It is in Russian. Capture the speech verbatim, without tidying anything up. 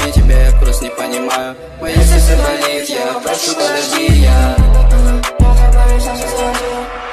объяснить тебе, я просто не понимаю. Мое сердце болит, я прошу, подожди, я Я тобой сейчас не